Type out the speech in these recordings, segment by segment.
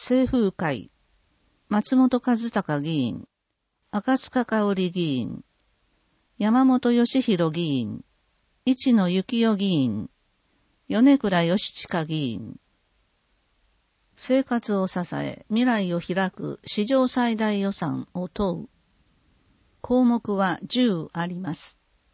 清風会、松本和隆議員、赤塚香織議員、山本義弘議員、市野幸代議員、米倉義親議員。生活を支え、未来を開く史上最大予算を問う。項目は10あります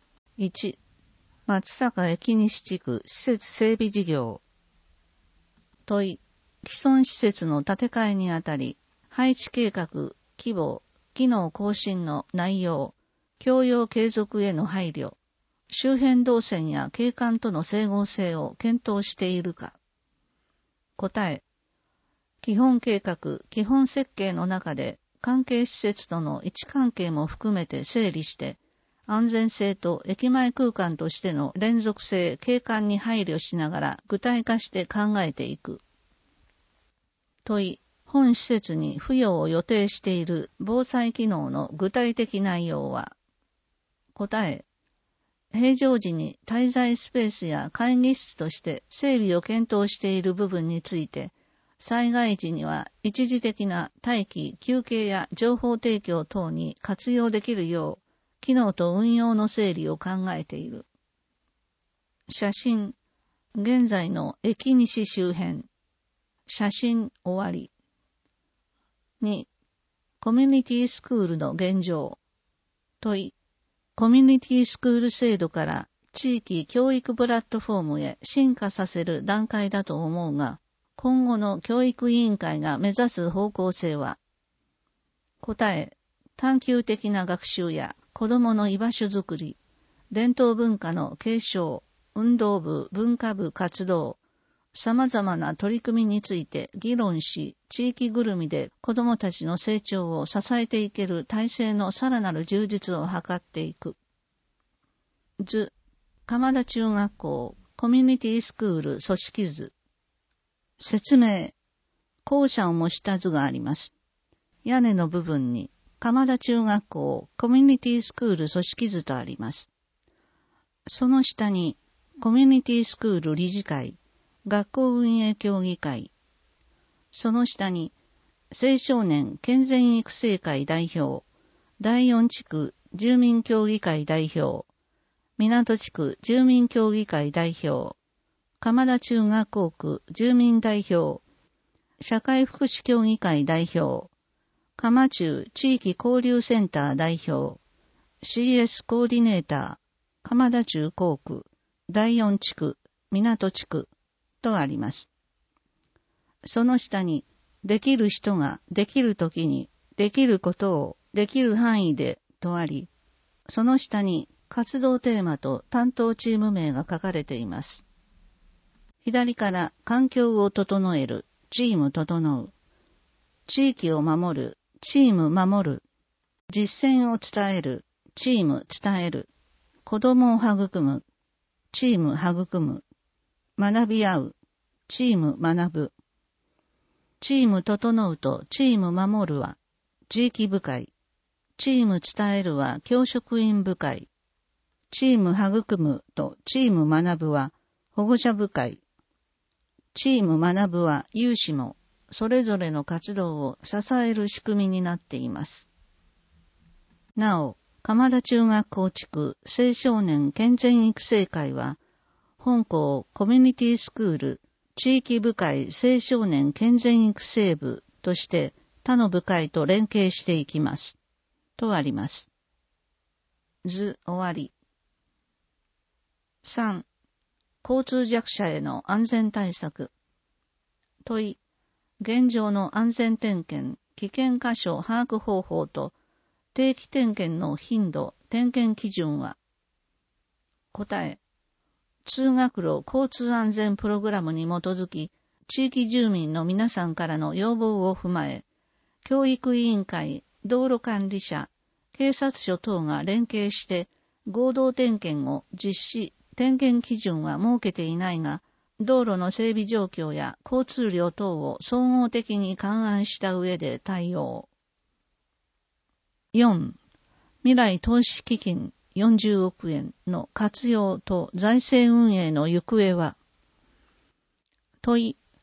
。1、松阪駅西地区施設整備事業。問い、既存施設の建て替えにあたり、配置計画、規模、機能更新の内容、共用継続への配慮、周辺動線や景観との整合性を検討しているか。答え、基本計画、基本設計の中で関係施設との位置関係も含めて整理して、安全性と駅前空間としての連続性、景観に配慮しながら具体化して考えていく。問い、本施設に付与を予定している防災機能の具体的内容は。答え、平常時に滞在スペースや会議室として整備を検討している部分について、災害時には一時的な待機、休憩や情報提供等に活用できるよう、機能と運用の整理を考えている。写真、現在の駅西周辺。写真終わり。2、コミュニティスクールの現状。問い、コミュニティスクール制度から地域教育プラットフォームへ進化させる段階だと思うが、今後の教育委員会が目指す方向性は。答え、探究的な学習や子どもの居場所づくり、伝統文化の継承、運動部、文化部活動、様々な取り組みについて議論し、地域ぐるみで子どもたちの成長を支えていける体制のさらなる充実を図っていく。図、鎌田中学校コミュニティスクール組織図。説明、校舎を模した図があります。屋根の部分に鎌田中学校コミュニティスクール組織図とあります。その下にコミュニティスクール理事会、学校運営協議会、その下に青少年健全育成会代表、第4地区住民協議会代表、港地区住民協議会代表、鎌田中学校区住民代表、社会福祉協議会代表、鎌中地域交流センター代表、CS コーディネーター、鎌田中高区、第4地区、港地区とあります。その下に、できる人ができるときに、できることをできる範囲でとあり、その下に活動テーマと担当チーム名が書かれています。左から環境を整える、チーム整う。地域を守る、チーム守る。実践を伝える、チーム伝える。子供を育む、チーム育む。学び合う、チーム学ぶ。チーム整うとチーム守るは地域部会。チーム伝えるは教職員部会。チーム育むとチーム学ぶは保護者部会。チーム学ぶは有志もそれぞれの活動を支える仕組みになっています。なお、鎌田中学校地区青少年健全育成会は、本校コミュニティスクール地域部会青少年健全育成部として他の部会と連携していきます。とあります。図終わり。3、交通弱者への安全対策。問い、現状の安全点検、危険箇所把握方法と定期点検の頻度、点検基準は。答え、通学路交通安全プログラムに基づき、地域住民の皆さんからの要望を踏まえ、教育委員会、道路管理者、警察署等が連携して合同点検を実施、点検基準は設けていないが、道路の整備状況や交通量等を総合的に勘案した上で対応。4. 未来投資基金40億円の活用と財政運営の行方は。問い、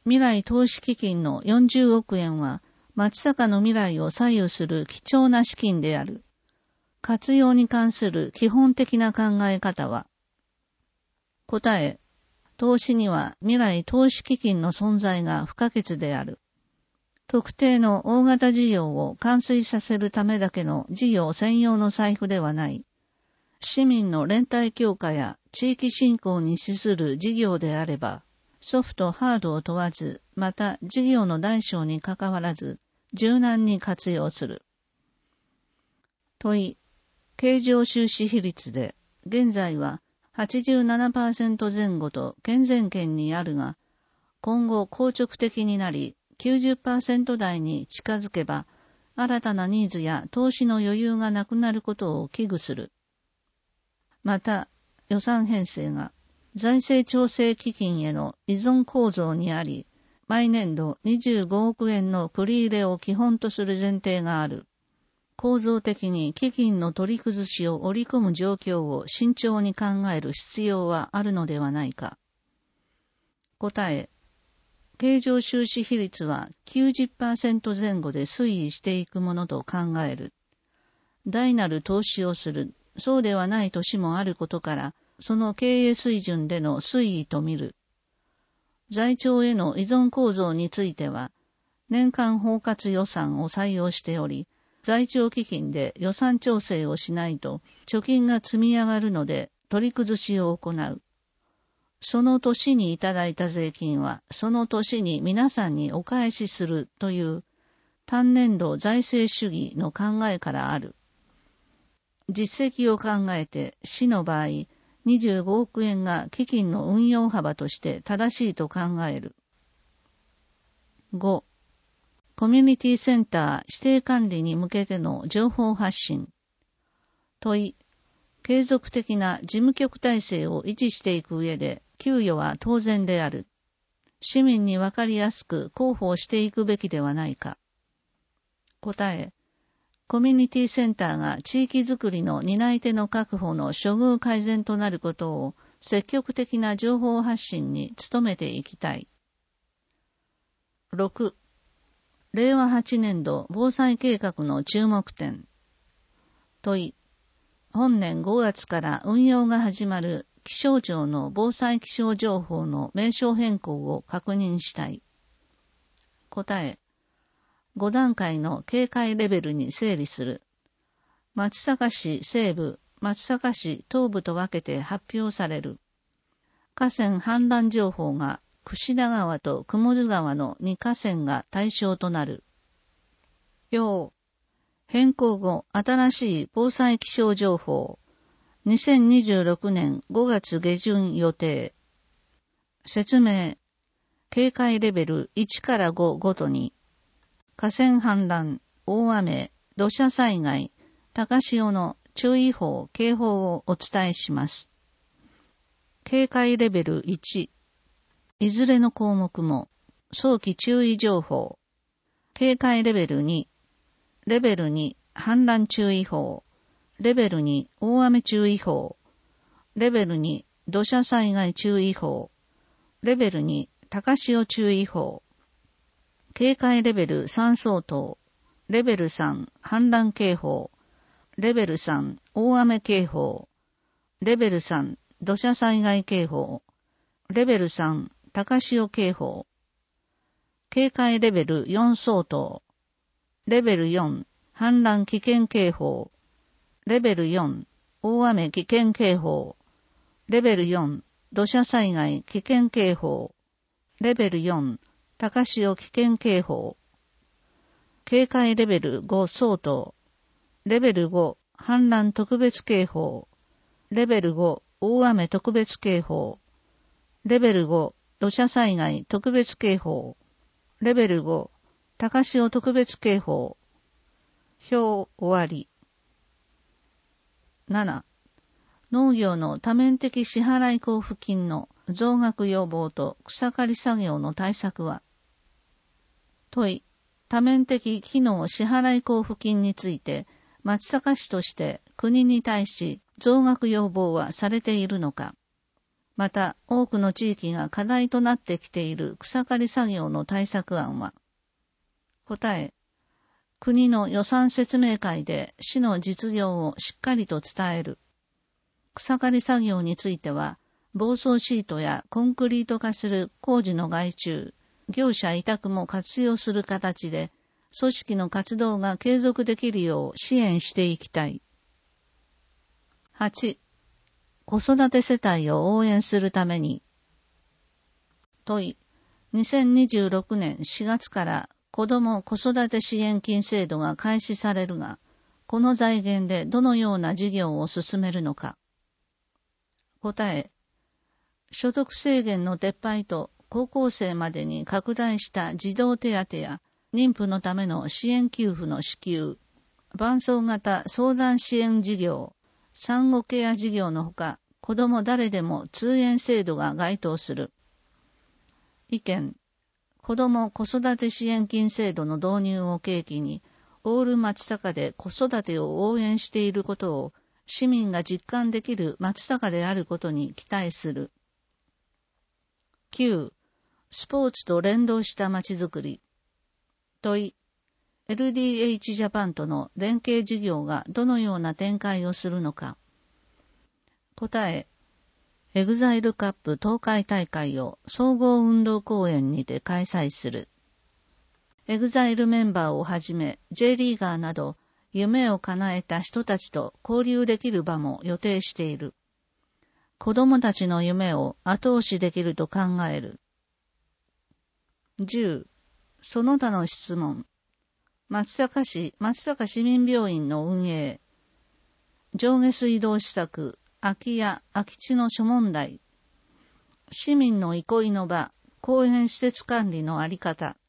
未来投資基金の40億円は、松阪の未来を左右する貴重な資金である。活用に関する基本的な考え方は、答え、投資には未来投資基金の存在が不可欠である。特定の大型事業を完遂させるためだけの事業専用の財布ではない。市民の連帯強化や地域振興に資する事業であれば、ソフト・ハードを問わず、また事業の大小にかかわらず、柔軟に活用する。問い、経常収支比率で、現在は 87% 前後と健全圏にあるが、今後硬直的になり、90% 台に近づけば、新たなニーズや投資の余裕がなくなることを危惧する。また、予算編成が財政調整基金への依存構造にあり、毎年度25億円の繰り入れを基本とする前提がある。構造的に基金の取り崩しを織り込む状況を慎重に考える必要はあるのではないか。答え、経常収支比率は 90% 前後で推移していくものと考える。大なる投資をする、そうではない年もあることから、その経営水準での推移と見る。財庁への依存構造については、年間包括予算を採用しており、財庁基金で予算調整をしないと貯金が積み上がるので取り崩しを行う。その年にいただいた税金はその年に皆さんにお返しするという単年度財政主義の考えからある。実績を考えて市の場合25億円が基金の運用幅として正しいと考える。5. コミュニティセンター指定管理に向けての情報発信。問い、継続的な事務局体制を維持していく上で、給与は当然である。市民にわかりやすく広報していくべきではないか。答え、コミュニティセンターが地域づくりの担い手の確保の処遇改善となることを積極的な情報発信に努めていきたい。6. 令和8年度防災計画の注目点。問い、本年5月から運用が始まる気象庁の防災気象情報の名称変更を確認したい。答え、5段階の警戒レベルに整理する。松阪市西部、松阪市東部と分けて発表される。河川氾濫情報が櫛田川と雲津川の2河川が対象となる。要変更後新しい防災気象情報2026年5月下旬予定。説明、警戒レベル1から5ごとに河川氾濫、大雨、土砂災害、高潮の注意報、警報をお伝えします。警戒レベル1、いずれの項目も早期注意情報。警戒レベル2、レベル2、氾濫注意報。レベル2、大雨注意報。レベル2、土砂災害注意報。レベル2、高潮注意報。警戒レベル3相当。レベル3、氾濫警報。レベル3、大雨警報。レベル3、土砂災害警報。レベル3、高潮警報。警戒レベル4相当。レベル4、氾濫危険警報。レベル4、大雨危険警報。レベル4、土砂災害危険警報。レベル4、高潮危険警報。警戒レベル5相当。レベル5、氾濫特別警報。レベル5、大雨特別警報。レベル5、土砂災害特別警報。レベル5、高潮特別警報。表終わり。7. 農業の多面的支払い交付金の増額要望と草刈り作業の対策は。問い、多面的機能支払い交付金について、松阪市として国に対し増額要望はされているのか。 また、多くの地域が課題となってきている草刈り作業の対策案は、答え、国の予算説明会で市の実情をしっかりと伝える。草刈り作業については、防草シートやコンクリート化する工事の外注、業者委託も活用する形で、組織の活動が継続できるよう支援していきたい。8. 子育て世帯を応援するために。問い。2026年4月から子ども子育て支援金制度が開始されるが、この財源でどのような事業を進めるのか。答え。所得制限の撤廃と高校生までに拡大した児童手当や妊婦のための支援給付の支給、伴走型相談支援事業、産後ケア事業のほか、子ども誰でも通園制度が該当する。意見。子ども子育て支援金制度の導入を契機に、オール松阪で子育てを応援していることを市民が実感できる松阪であることに期待する。9. スポーツと連動したまちづくり。問い。LDH ジャパンとの連携事業がどのような展開をするのか。答え。エグザイルカップ東海大会を総合運動公園にて開催する。エグザイルメンバーをはじめ J リーガーなど夢を叶えた人たちと交流できる場も予定している。子供たちの夢を後押しできると考える。10. その他の質問。松阪市民病院の運営。上下水道施策、空き家、空き地の諸問題。市民の憩いの場、公園施設管理のあり方。